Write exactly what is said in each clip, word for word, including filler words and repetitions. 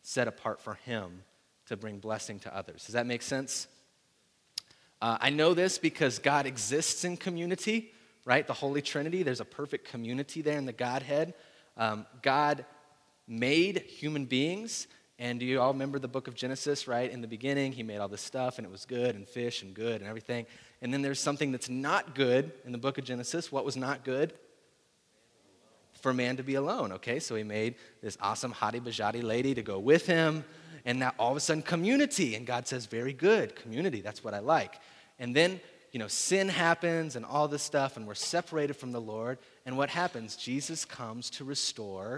set apart for him to bring blessing to others. Does that make sense? Uh, I know this because God exists in community, right? The Holy Trinity, there's a perfect community there in the Godhead. Um, God made human beings, and do you all remember the book of Genesis, right? In the beginning, he made all this stuff, and it was good, and fish, and good, and everything. And then there's something that's not good in the book of Genesis. What was not good? For man to be alone, okay? So he made this awesome hottie bajati lady to go with him, and now all of a sudden community, and God says, very good, community, that's what I like. And then, you know, sin happens and all this stuff, and we're separated from the Lord, and what happens? Jesus comes to restore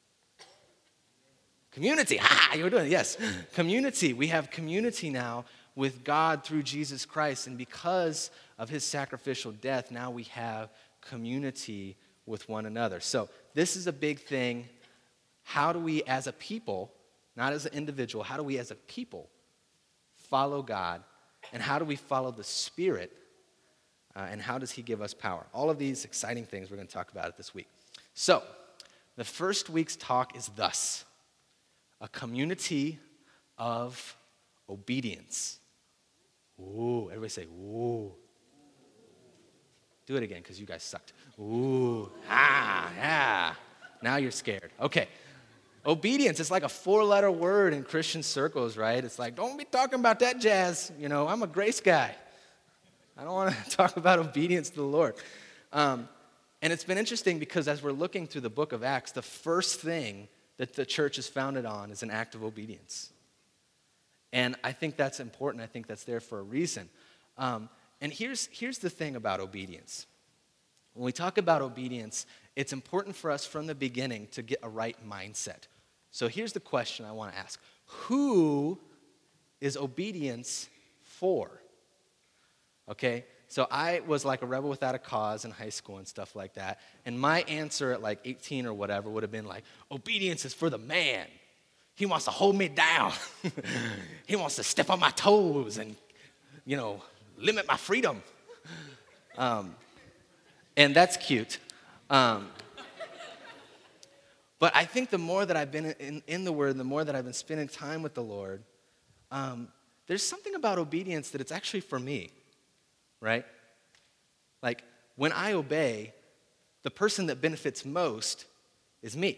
community. Ha! You were doing it, yes. Community. We have community now with God through Jesus Christ, and because of his sacrificial death, now we have community with one another. So this is a big thing. How do we as a people, not as an individual, how do we as a people follow God? And how do we follow the Spirit? Uh, and how does he give us power? All of these exciting things we're going to talk about it this week. So the first week's talk is thus: a community of obedience. Ooh, everybody say, ooh. Do it again, because you guys sucked. Ooh, ah, yeah. Now you're scared. Okay. Obedience is like a four-letter word in Christian circles, right? It's like, don't be talking about that jazz. You know, I'm a grace guy. I don't want to talk about obedience to the Lord. Um, and it's been interesting because as we're looking through the book of Acts, the first thing that the church is founded on is an act of obedience. And I think that's important. I think that's there for a reason. Um, and here's, here's the thing about obedience. When we talk about obedience, it's important for us from the beginning to get a right mindset. So here's the question I want to ask. Who is obedience for? Okay? So I was like a rebel without a cause in high school and stuff like that. And my answer at like eighteen or whatever would have been like, obedience is for the man. He wants to hold me down. He wants to step on my toes and, you know, limit my freedom. Um, and that's cute. Um, but I think the more that I've been in, in the Word, the more that I've been spending time with the Lord, um, there's something about obedience that it's actually for me, right? Like, when I obey, the person that benefits most is me.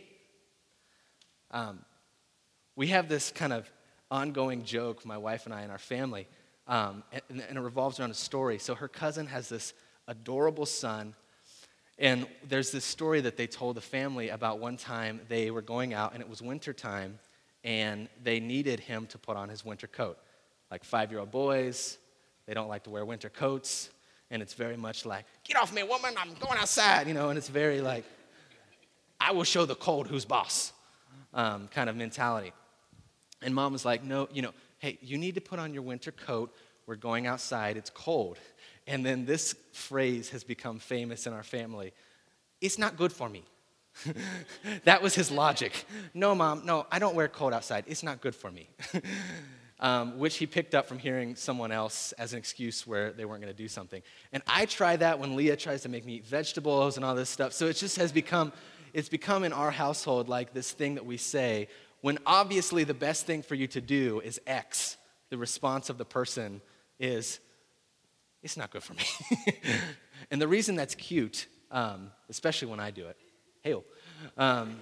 Um, we have this kind of ongoing joke, my wife and I and our family, um, and, and it revolves around a story. So her cousin has this adorable son. And there's this story that they told the family about one time they were going out, and it was winter time, and they needed him to put on his winter coat. Like five-year-old boys, they don't like to wear winter coats, and it's very much like, get off me, woman, I'm going outside, you know, and it's very like, I will show the cold who's boss um, kind of mentality. And mom was like, no, you know, hey, you need to put on your winter coat. We're going outside, it's cold. And then this phrase has become famous in our family. It's not good for me. That was his logic. No, Mom, no, I don't wear coat outside. It's not good for me. um, which he picked up from hearing someone else as an excuse where they weren't going to do something. And I try that when Leah tries to make me eat vegetables and all this stuff. So it just has become, it's become in our household like this thing that we say when obviously the best thing for you to do is X. The response of the person is, it's not good for me. And the reason that's cute, um, especially when I do it, hey, um,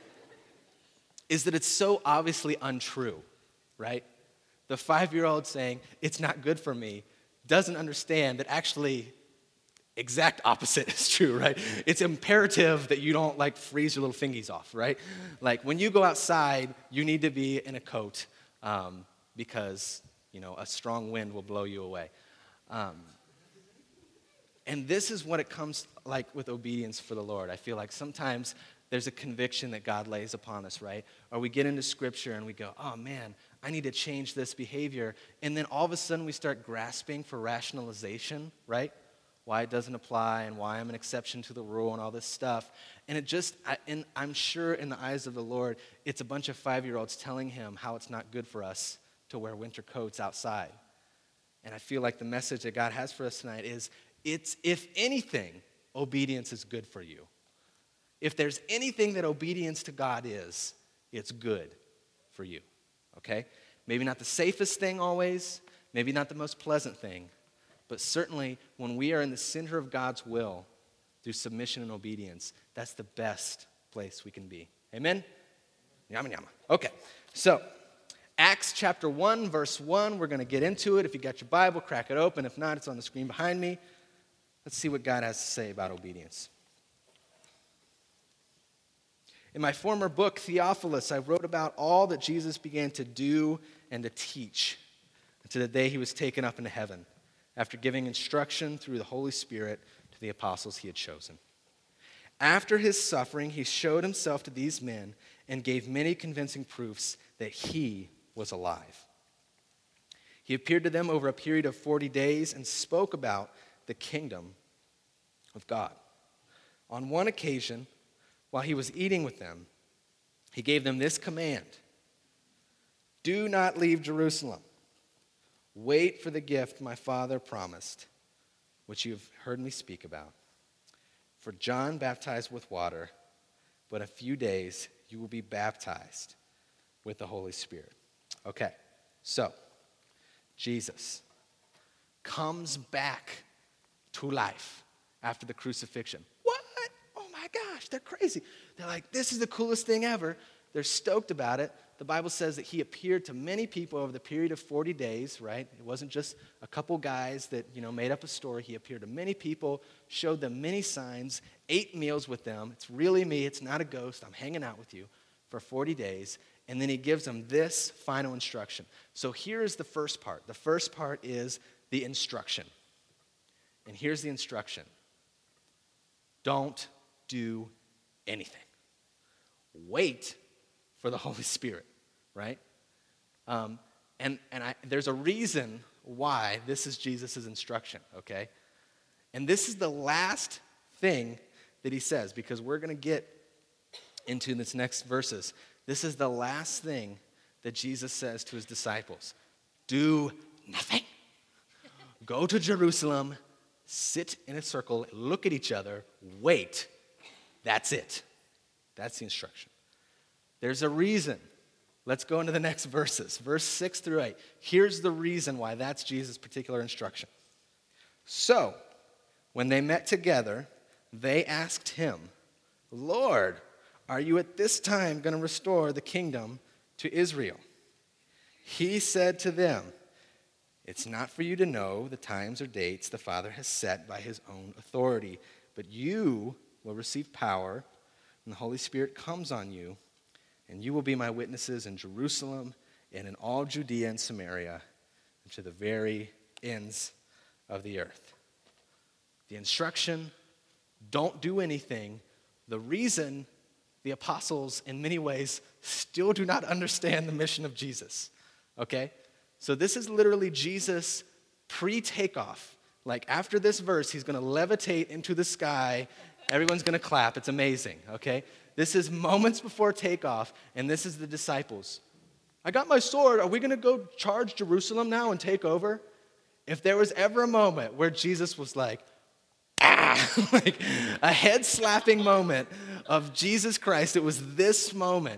is that it's so obviously untrue, right? The five-year-old saying, it's not good for me, doesn't understand that actually exact opposite is true, right? It's imperative that you don't, like, freeze your little fingies off, right? Like, when you go outside, you need to be in a coat um, because, you know, a strong wind will blow you away. Um, and this is what it comes like with obedience for the Lord. I feel like sometimes there's a conviction that God lays upon us, right? Or we get into Scripture and we go, oh, man, I need to change this behavior. And then all of a sudden we start grasping for rationalization, right? Why it doesn't apply and why I'm an exception to the rule and all this stuff. And it just, I, and I'm sure in the eyes of the Lord, it's a bunch of five-year-olds telling him how it's not good for us to wear winter coats outside. And I feel like the message that God has for us tonight is, it's, if anything, obedience is good for you. If there's anything that obedience to God is, it's good for you. okay? Maybe not the safest thing always, maybe not the most pleasant thing, but certainly when we are in the center of God's will through submission and obedience, that's the best place we can be. Amen? Yama yama. Okay, so Acts chapter one, verse one, we're going to get into it. If you got your Bible, crack it open. If not, it's on the screen behind me. Let's see what God has to say about obedience. In my former book, Theophilus, I wrote about all that Jesus began to do and to teach until the day he was taken up into heaven, after giving instruction through the Holy Spirit to the apostles he had chosen. After his suffering, he showed himself to these men and gave many convincing proofs that he was alive. He appeared to them over a period of forty days and spoke about the kingdom of God. On one occasion, while he was eating with them, he gave them this command: do not leave Jerusalem. Wait for the gift my Father promised, which you have heard me speak about. For John baptized with water, but in a few days you will be baptized with the Holy Spirit. Okay, so Jesus comes back to life after the crucifixion. What? Oh my gosh, they're crazy. They're like, this is the coolest thing ever. They're stoked about it. The Bible says that he appeared to many people over the period of forty days, right? It wasn't just a couple guys that, you know, made up a story. He appeared to many people, showed them many signs, ate meals with them. It's really me. It's not a ghost. I'm hanging out with you for forty days. And then he gives them this final instruction. So here's the first part. The first part is the instruction. And here's the instruction. Don't do anything. Wait for the Holy Spirit, right? Um, and and I, there's a reason why this is Jesus' instruction, okay? And this is the last thing that he says, because we're going to get into this next verses. This is the last thing that Jesus says to his disciples. Do nothing. Go to Jerusalem, sit in a circle, look at each other, wait. That's it. That's the instruction. There's a reason. Let's go into the next verses. Verse six through eight. Here's the reason why that's Jesus' particular instruction. So, when they met together, they asked him, Lord, are you at this time going to restore the kingdom to Israel? He said to them, it's not for you to know the times or dates the Father has set by his own authority, but you will receive power when the Holy Spirit comes on you, and you will be my witnesses in Jerusalem and in all Judea and Samaria and to the very ends of the earth. The instruction, don't do anything. The reason the apostles, in many ways, still do not understand the mission of Jesus, okay? So this is literally Jesus pre-takeoff. Like after this verse, he's going to levitate into the sky. Everyone's going to clap. It's amazing, okay? This is moments before takeoff, and this is the disciples. I got my sword. Are we going to go charge Jerusalem now and take over? If there was ever a moment where Jesus was like, ah, like a head-slapping moment of Jesus Christ, it was this moment.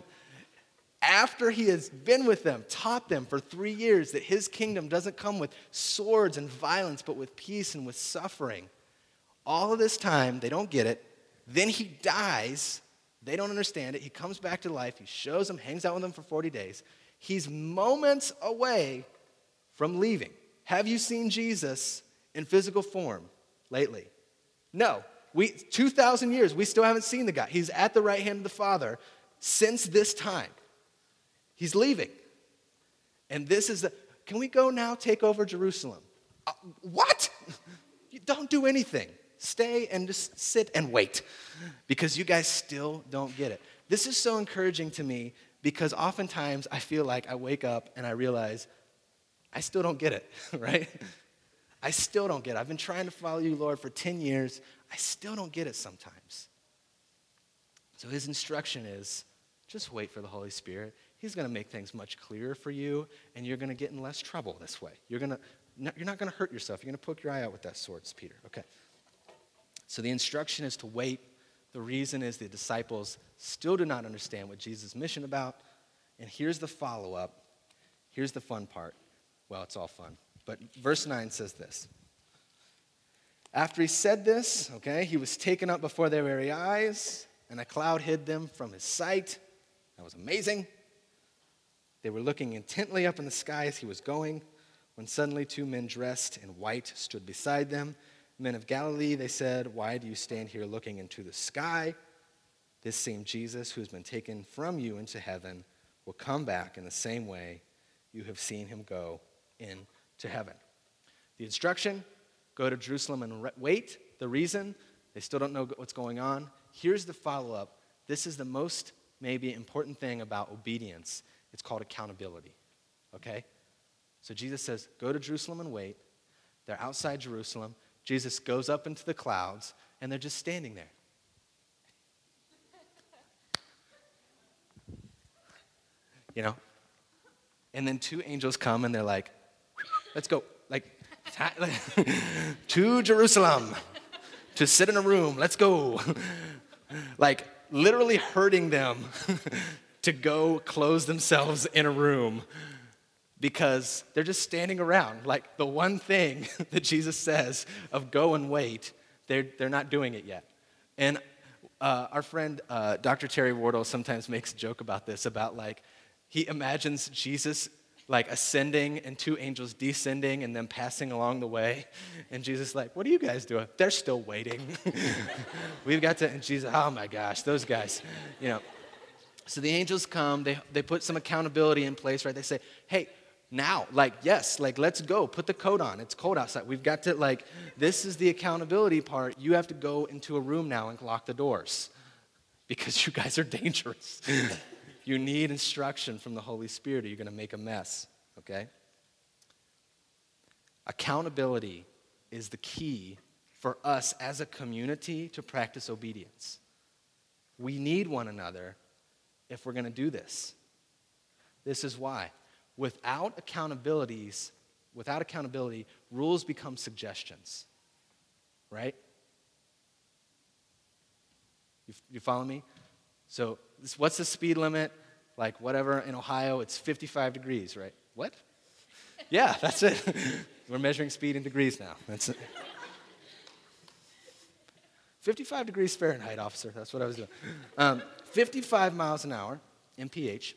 After he has been with them, taught them for three years that his kingdom doesn't come with swords and violence, but with peace and with suffering. All of this time, they don't get it. Then he dies. They don't understand it. He comes back to life. He shows them, hangs out with them for forty days. He's moments away from leaving. Have you seen Jesus in physical form lately? No. We two thousand years, we still haven't seen the guy. He's at the right hand of the Father since this time. He's leaving. And this is the, can we go now take over Jerusalem? Uh, what? You don't do anything. Stay and just sit and wait because you guys still don't get it. This is so encouraging to me because oftentimes I feel like I wake up and I realize I still don't get it, right? I still don't get it. I've been trying to follow you, Lord, for ten years. I still don't get it sometimes. So his instruction is just wait for the Holy Spirit. He's going to make things much clearer for you, and you're going to get in less trouble this way. You're going to, you're not going to hurt yourself. You're going to poke your eye out with that sword, Peter. Okay. So the instruction is to wait. The reason is the disciples still do not understand what Jesus' mission about. And here's the follow-up. here's the fun part. Well, it's all fun. But verse nine says this. After he said this, okay, he was taken up before their very eyes, and a cloud hid them from his sight. That was amazing. They were looking intently up in the sky as he was going, when suddenly two men dressed in white stood beside them. Men of Galilee, they said, why do you stand here looking into the sky? This same Jesus who has been taken from you into heaven will come back in the same way you have seen him go into heaven. The instruction, go to Jerusalem and re- wait. The reason, they still don't know what's going on. Here's the follow-up. This is the most maybe important thing about obedience. It's called accountability, okay? So Jesus says, go to Jerusalem and wait. They're outside Jerusalem. Jesus goes up into the clouds, and they're just standing there. You know? And then two angels come, and they're like, let's go. Like, to Jerusalem, to sit in a room. Let's go. Like, literally hurting them to go close themselves in a room because they're just standing around. Like, the one thing that Jesus says of go and wait, they're, they're not doing it yet. And uh, our friend uh, Doctor Terry Wardle sometimes makes a joke about this, about like, he imagines Jesus like ascending and two angels descending and then passing along the way. And Jesus is like, what are you guys doing? They're still waiting. We've got to, and Jesus, oh my gosh, those guys, you know. So the angels come, they, they put some accountability in place, right? They say, hey, now, like, yes, like, let's go. Put the coat on. It's cold outside. We've got to, like, this is the accountability part. You have to go into a room now and lock the doors because you guys are dangerous. You need instruction from the Holy Spirit or you're going to make a mess, okay? Accountability is the key for us as a community to practice obedience. We need one another if we're going to do this. This is why. Without accountabilities, without accountability, rules become suggestions, right? You, you follow me? So this, what's the speed limit? Like whatever, in Ohio, it's fifty-five degrees, right? What? Yeah, that's it. We're measuring speed in degrees now. That's it. fifty-five degrees Fahrenheit, officer. That's what I was doing. Um, fifty-five miles an hour, M P H.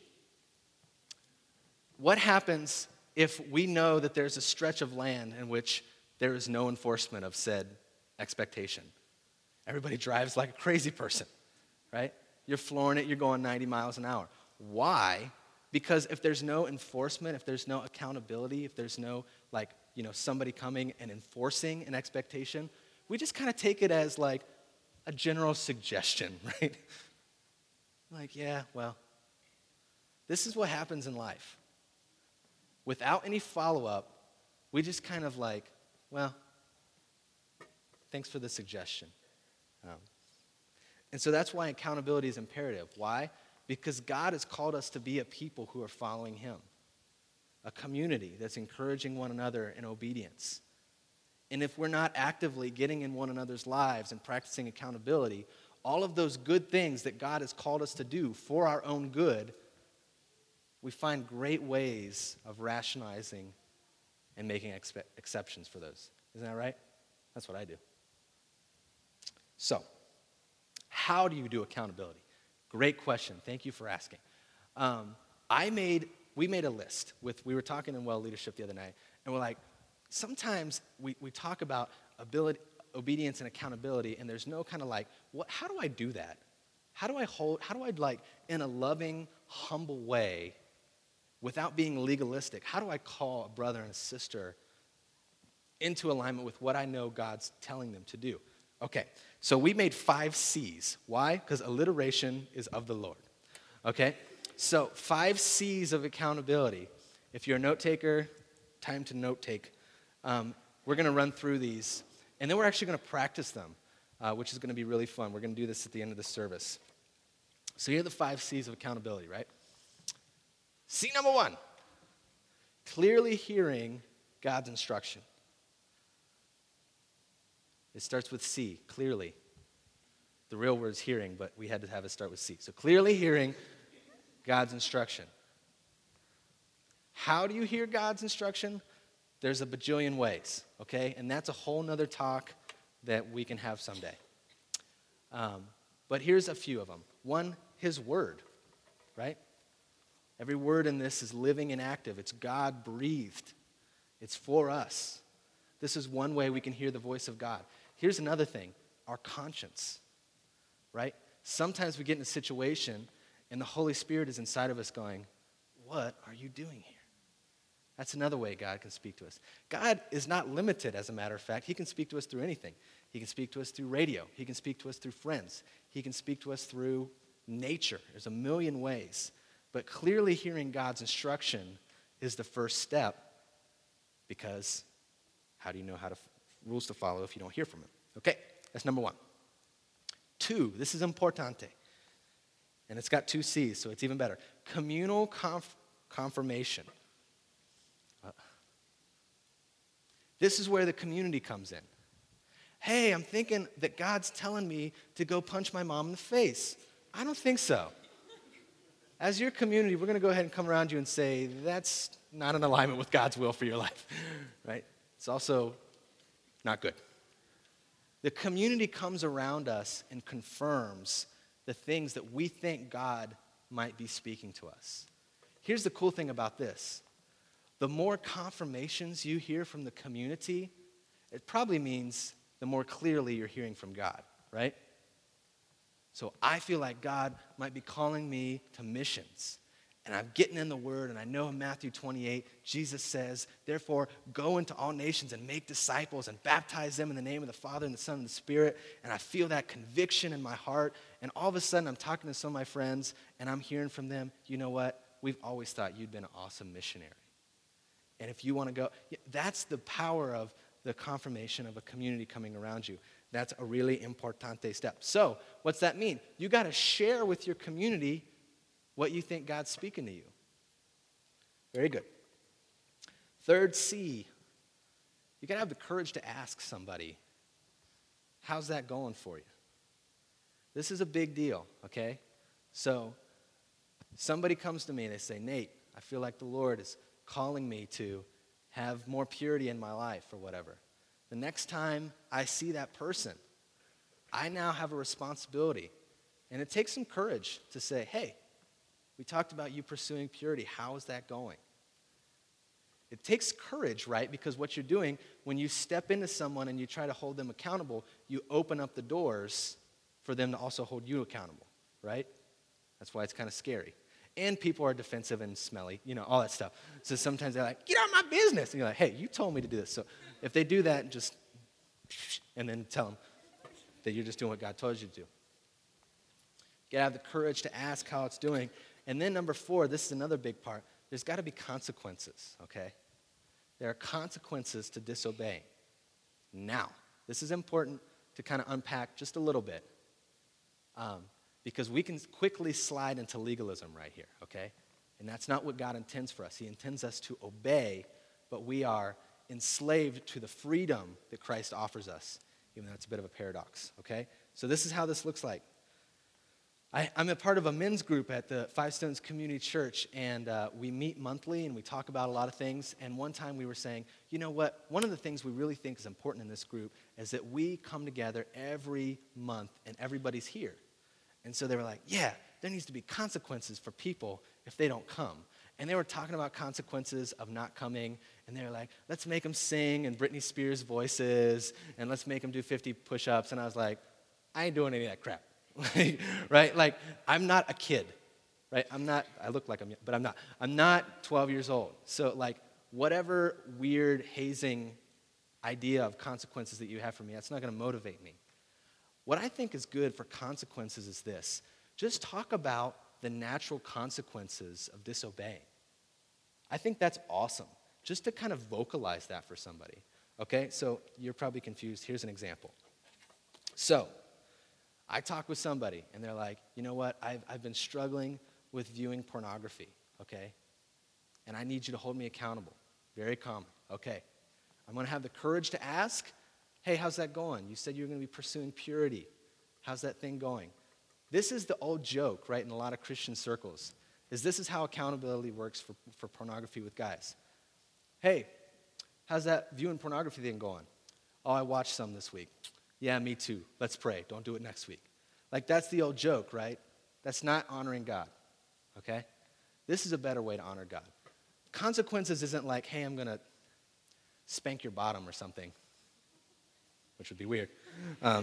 What happens if we know that there's a stretch of land in which there is no enforcement of said expectation? Everybody drives like a crazy person, right? You're flooring it, you're going ninety miles an hour. Why? Because if there's no enforcement, if there's no accountability, if there's no, like, you know, somebody coming and enforcing an expectation, we just kind of take it as, like, a general suggestion, right? Like, yeah, well, this is what happens in life. Without any follow-up, we just kind of like, well, thanks for the suggestion. Um, and so that's why accountability is imperative. Why? Because God has called us to be a people who are following him, a community that's encouraging one another in obedience. And if we're not actively getting in one another's lives and practicing accountability, all of those good things that God has called us to do for our own good, we find great ways of rationalizing and making expe- exceptions for those. Isn't that right? That's what I do. So, how do you do accountability? Great question. Thank you for asking. Um, I made, we made a list with, we were talking in Well Leadership the other night, and we're like, sometimes we, we talk about ability, obedience and accountability, and there's no kind of like, what? How do I do that? How do I hold, how do I like, in a loving, humble way, without being legalistic, how do I call a brother and a sister into alignment with what I know God's telling them to do? Okay, so we made five C's. Why? Because alliteration is of the Lord. Okay? So five C's of accountability. If you're a note taker, time to note take. Um, we're going to run through these, and then we're actually going to practice them, uh, which is going to be really fun. We're going to do this at the end of the service. So here are the five C's of accountability, right? C number one, clearly hearing God's instruction. It starts with C, clearly. The real word is hearing, but we had to have it start with C. So clearly hearing God's instruction. How do you hear God's instruction? There's a bajillion ways, okay? And that's a whole nother talk that we can have someday. Um, but here's a few of them. One, his word, right? Every word in this is living and active. It's God-breathed. It's for us. This is one way we can hear the voice of God. Here's another thing, our conscience, right? Sometimes we get in a situation and the Holy Spirit is inside of us going, what are you doing here? That's another way God can speak to us. God is not limited, as a matter of fact. He can speak to us through anything. He can speak to us through radio. He can speak to us through friends. He can speak to us through nature. There's a million ways. But clearly hearing God's instruction is the first step, because how do you know how to rules to follow if you don't hear from him? Okay, that's number one. Two, this is importante. And it's got two C's, so it's even better. Communal conf- confirmation. Uh, this is where the community comes in. Hey, I'm thinking that God's telling me to go punch my mom in the face. I don't think so. As your community, we're going to go ahead and come around you and say, that's not in alignment with God's will for your life, right? It's also not good. The community comes around us and confirms the things that we think God might be speaking to us. Here's the cool thing about this. The more confirmations you hear from the community, it probably means the more clearly you're hearing from God, right? So I feel like God might be calling me to missions. And I'm getting in the Word, and I know in Matthew twenty-eight, Jesus says, therefore, go into all nations and make disciples and baptize them in the name of the Father and the Son and the Spirit. And I feel that conviction in my heart. And all of a sudden, I'm talking to some of my friends, and I'm hearing from them, you know what? We've always thought you'd been an awesome missionary. And if you want to go, that's the power of the confirmation of a community coming around you. That's a really importante step. So, what's that mean? You got to share with your community what you think God's speaking to you. Very good. Third C, you got to have the courage to ask somebody, how's that going for you? This is a big deal, okay? So, somebody comes to me and they say, Nate, I feel like the Lord is calling me to have more purity in my life or whatever. The next time I see that person, I now have a responsibility. And it takes some courage to say, hey, we talked about you pursuing purity. How is that going? It takes courage, right? Because what you're doing, when you step into someone and you try to hold them accountable, you open up the doors for them to also hold you accountable, right? That's why it's kind of scary. And people are defensive and smelly, you know, all that stuff. So sometimes they're like, get out of my business. And you're like, hey, you told me to do this. So if they do that, just, and then tell them that you're just doing what God told you to do. You gotta have the courage to ask how it's doing. And then number four, this is another big part. There's got to be consequences, okay? There are consequences to disobeying. Now, this is important to kind of unpack just a little bit. Um, because we can quickly slide into legalism right here, okay? And that's not what God intends for us. He intends us to obey, but we are enslaved to the freedom that Christ offers us, even though it's a bit of a paradox, okay? So this is how this looks like. I, I'm a part of a men's group at the Five Stones Community Church, and uh, we meet monthly, and we talk about a lot of things. And one time we were saying, you know what? One of the things we really think is important in this group is that we come together every month, and everybody's here. And so they were like, yeah, there needs to be consequences for people if they don't come. And they were talking about consequences of not coming, and they were like, let's make them sing in Britney Spears voices, and let's make them do fifty push-ups. And I was like, I ain't doing any of that crap. Right? Like, I'm not a kid, right? I'm not, I look like I'm, but I'm not. I'm not twelve years old. So, like, whatever weird, hazing idea of consequences that you have for me, that's not going to motivate me. What I think is good for consequences is this. Just talk about the natural consequences of disobeying. I think that's awesome, just to kind of vocalize that for somebody. Okay, so you're probably confused. Here's an example. So, I talk with somebody, and they're like, you know what, I've, I've been struggling with viewing pornography, okay? And I need you to hold me accountable. Very common. Okay. I'm going to have the courage to ask, hey, how's that going? You said you were going to be pursuing purity. How's that thing going? This is the old joke, right, in a lot of Christian circles. is this is how accountability works for, for pornography with guys. Hey, how's that viewing pornography thing going? Oh, I watched some this week. Yeah, me too. Let's pray. Don't do it next week. Like, that's the old joke, right? That's not honoring God, okay? This is a better way to honor God. Consequences isn't like, hey, I'm going to spank your bottom or something, which would be weird. Um,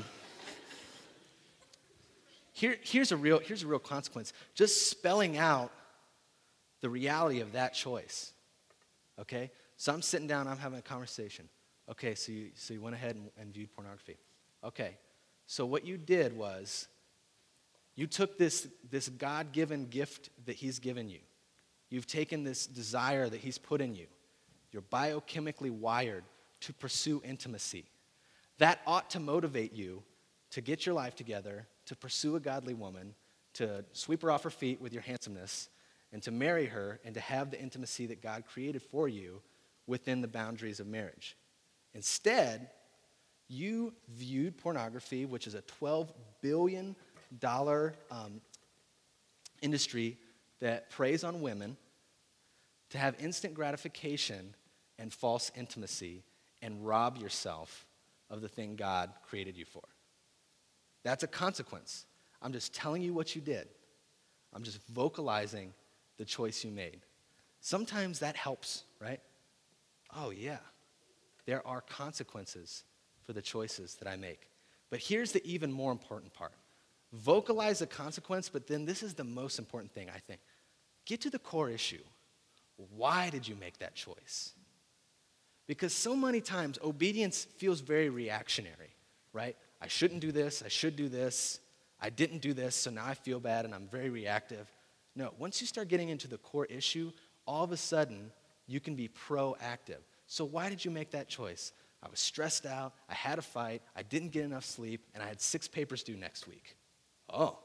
here, here's, a real, here's a real consequence. Just spelling out the reality of that choice, okay? So I'm sitting down, I'm having a conversation. Okay, so you, so you went ahead and, and viewed pornography. Okay, so what you did was you took this, this God-given gift that he's given you. You've taken this desire that he's put in you. You're biochemically wired to pursue intimacy. That ought to motivate you to get your life together, to pursue a godly woman, to sweep her off her feet with your handsomeness, and to marry her and to have the intimacy that God created for you within the boundaries of marriage. Instead, you viewed pornography, which is a twelve billion dollars um, industry that preys on women, to have instant gratification and false intimacy and rob yourself of the thing God created you for. That's a consequence. I'm just telling you what you did. I'm just vocalizing the choice you made. Sometimes that helps, right? Oh, yeah. There are consequences for the choices that I make. But here's the even more important part. Vocalize the consequence, but then this is the most important thing, I think. Get to the core issue. Why did you make that choice? Because so many times, obedience feels very reactionary, right? I shouldn't do this, I should do this, I didn't do this, so now I feel bad and I'm very reactive. No, once you start getting into the core issue, all of a sudden, you can be proactive. So why did you make that choice? I was stressed out, I had a fight, I didn't get enough sleep, and I had six papers due next week. Oh,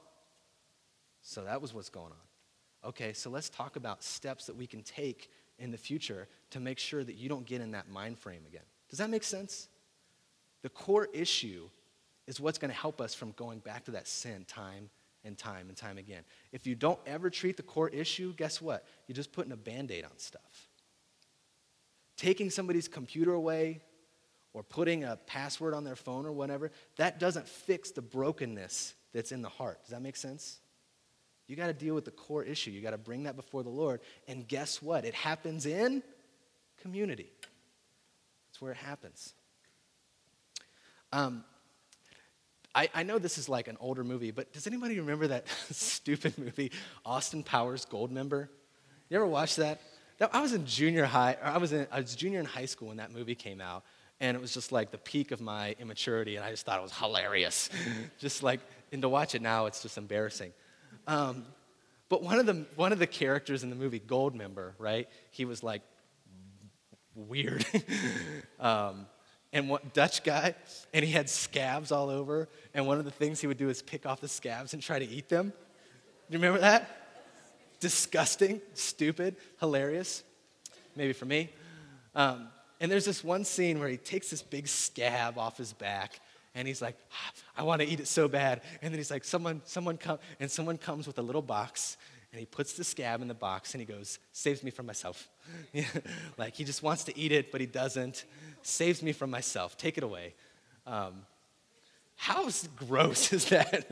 so that was what's going on. Okay, so let's talk about steps that we can take in the future to make sure that you don't get in that mind frame again. Does that make sense? The core issue is what's going to help us from going back to that sin time and time and time again. If you don't ever treat the core issue, guess what? You're just putting a Band-Aid on stuff. Taking somebody's computer away or putting a password on their phone or whatever, that doesn't fix the brokenness that's in the heart. Does that make sense? You got to deal with the core issue. You got to bring that before the Lord. And guess what? It happens in community. That's where it happens. Um, I, I know this is like an older movie, but does anybody remember that stupid movie, Austin Powers Goldmember? You ever watch that? that? I was in junior high, or I was in I was junior in high school when that movie came out, and it was just like the peak of my immaturity, and I just thought it was hilarious. Just like, and to watch it now, it's just embarrassing. Um, but one of the one of the characters in the movie, Goldmember, right? He was like weird, um, and what Dutch guy, and he had scabs all over. And one of the things he would do is pick off the scabs and try to eat them. Do you remember that? Disgusting, stupid, hilarious. Maybe for me. Um, and there's this one scene where he takes this big scab off his back. And he's like, I want to eat it so bad. And then he's like, someone, someone come, and someone comes with a little box, and he puts the scab in the box, and he goes, saves me from myself. Like, he just wants to eat it, but he doesn't. Saves me from myself. Take it away. Um, how gross is that?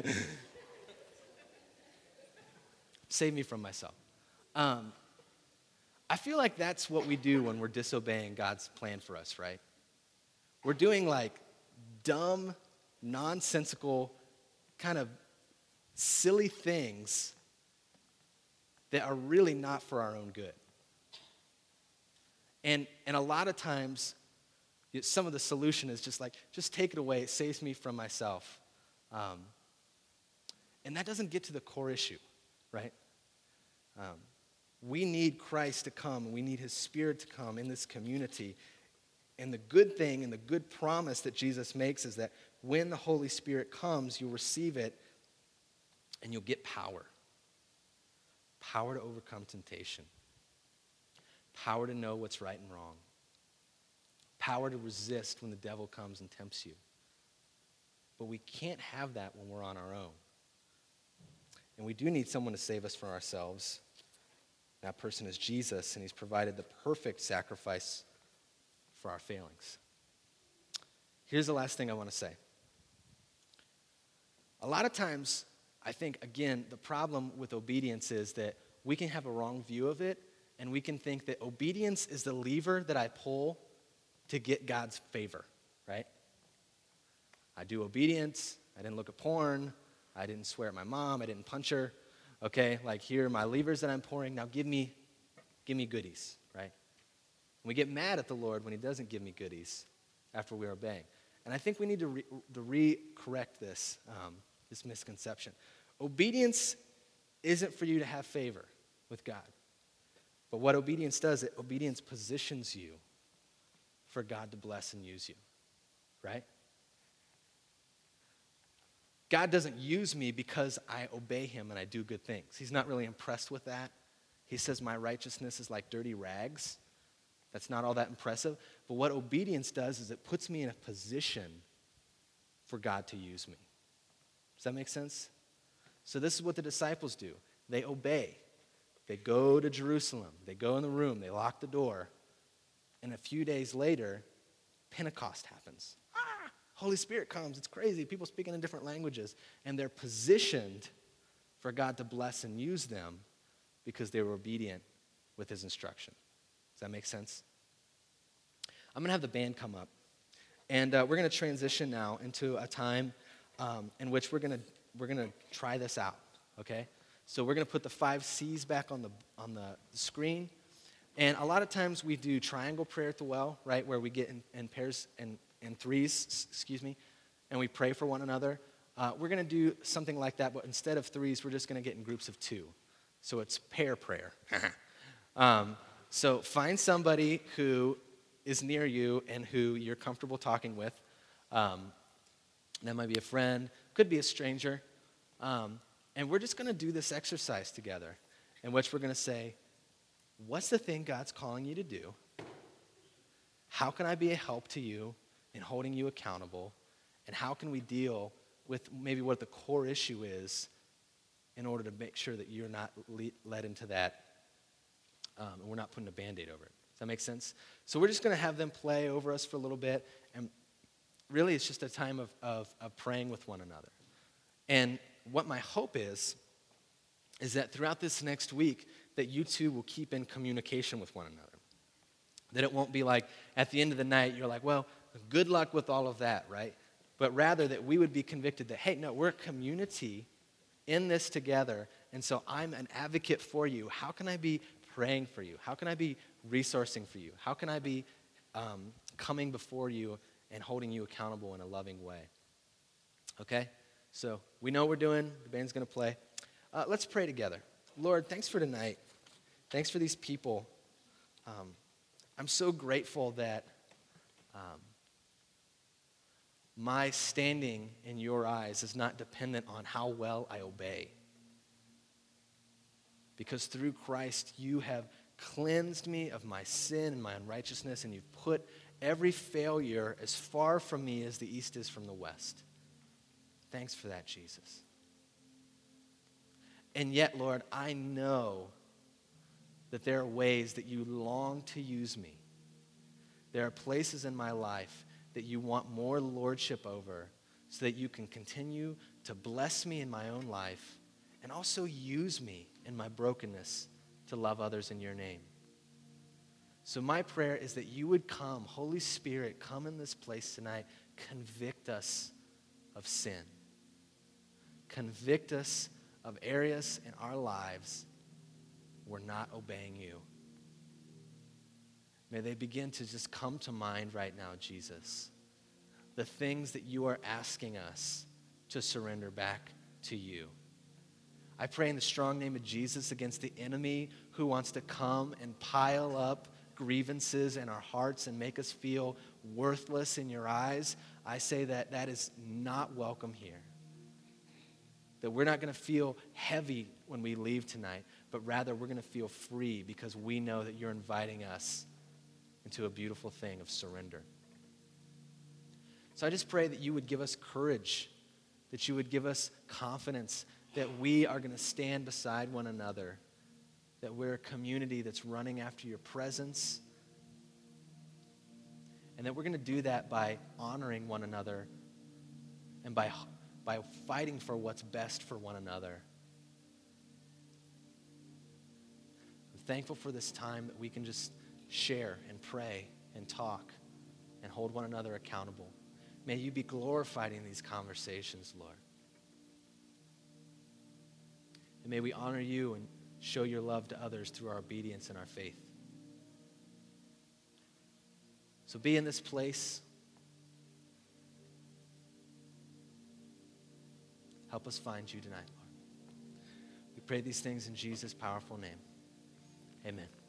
Save me from myself. Um, I feel like that's what we do when we're disobeying God's plan for us, right? We're doing like dumb, nonsensical, kind of silly things that are really not for our own good. And, and a lot of times, some of the solution is just like, just take it away. It saves me from myself. Um, and that doesn't get to the core issue, right? Um, we need Christ to come, and we need his Spirit to come in this community. And the good thing and the good promise that Jesus makes is that when the Holy Spirit comes, you'll receive it and you'll get power. Power to overcome temptation. Power to know what's right and wrong. Power to resist when the devil comes and tempts you. But we can't have that when we're on our own. And we do need someone to save us from ourselves. That person is Jesus, and he's provided the perfect sacrifice for our failings. Here's the last thing I want to say. A lot of times, I think, again, the problem with obedience is that we can have a wrong view of it, and we can think that obedience is the lever that I pull to get God's favor, right? I do obedience, I didn't look at porn, I didn't swear at my mom, I didn't punch her, okay? Like, here are my levers that I'm pouring, now give me, give me goodies, right? And we get mad at the Lord when he doesn't give me goodies after we're obeying. And I think we need to, re- to re-correct this, um, this misconception. Obedience isn't for you to have favor with God. But what obedience does, it obedience positions you for God to bless and use you, right? God doesn't use me because I obey him and I do good things. He's not really impressed with that. He says my righteousness is like dirty rags. That's not all that impressive. But what obedience does is it puts me in a position for God to use me. Does that make sense? So this is what the disciples do. They obey. They go to Jerusalem. They go in the room. They lock the door. And a few days later, Pentecost happens. Ah, Holy Spirit comes. It's crazy. People speaking in different languages. And they're positioned for God to bless and use them because they were obedient with his instruction. Does that make sense? I'm going to have the band come up. And uh, we're going to transition now into a time um, in which we're going to we're going to try this out, okay? So we're going to put the five C's back on the on the screen. And a lot of times we do triangle prayer at the well, right, where we get in, in pairs and, and threes, excuse me, and we pray for one another. Uh, we're going to do something like that, but instead of threes, we're just going to get in groups of two. So it's pair prayer. um, so find somebody who is near you and who you're comfortable talking with. Um, that might be a friend, could be a stranger. Um, and we're just going to do this exercise together in which we're going to say, what's the thing God's calling you to do? How can I be a help to you in holding you accountable? And how can we deal with maybe what the core issue is in order to make sure that you're not le- led into that um, and we're not putting a Band-Aid over it? Does that make sense? So we're just going to have them play over us for a little bit. And really, it's just a time of, of, of praying with one another. And what my hope is, is that throughout this next week, that you two will keep in communication with one another. That it won't be like, at the end of the night, you're like, well, good luck with all of that, right? But rather that we would be convicted that, hey, no, we're a community in this together, and so I'm an advocate for you. How can I be praying for you? How can I be resourcing for you? How can I be um, coming before you and holding you accountable in a loving way? Okay? So we know what we're doing. The band's going to play. Uh, let's pray together. Lord, thanks for tonight. Thanks for these people. Um, I'm so grateful that um, my standing in your eyes is not dependent on how well I obey. Because through Christ, you have cleansed me of my sin and my unrighteousness, and you've put every failure as far from me as the east is from the west. Thanks for that, Jesus. And yet, Lord, I know that there are ways that you long to use me. There are places in my life that you want more lordship over so that you can continue to bless me in my own life and also use me in my brokenness to love others in your name. So my prayer is that you would come, Holy Spirit, come in this place tonight, convict us of sin. Convict us of areas in our lives we're not obeying you. May they begin to just come to mind right now, Jesus. The things that you are asking us to surrender back to you. I pray in the strong name of Jesus against the enemy who wants to come and pile up grievances in our hearts and make us feel worthless in your eyes. I say that that is not welcome here. That we're not going to feel heavy when we leave tonight, but rather we're going to feel free because we know that you're inviting us into a beautiful thing of surrender. So I just pray that you would give us courage, that you would give us confidence, that we are going to stand beside one another that we're a community that's running after your presence, and that we're going to do that by honoring one another and by, by fighting for what's best for one another. I'm thankful for this time that we can just share and pray and talk and hold one another accountable. May you be glorified in these conversations, Lord. And may we honor you and show your love to others through our obedience and our faith. So be in this place. Help us find you tonight, Lord. We pray these things in Jesus' powerful name. Amen.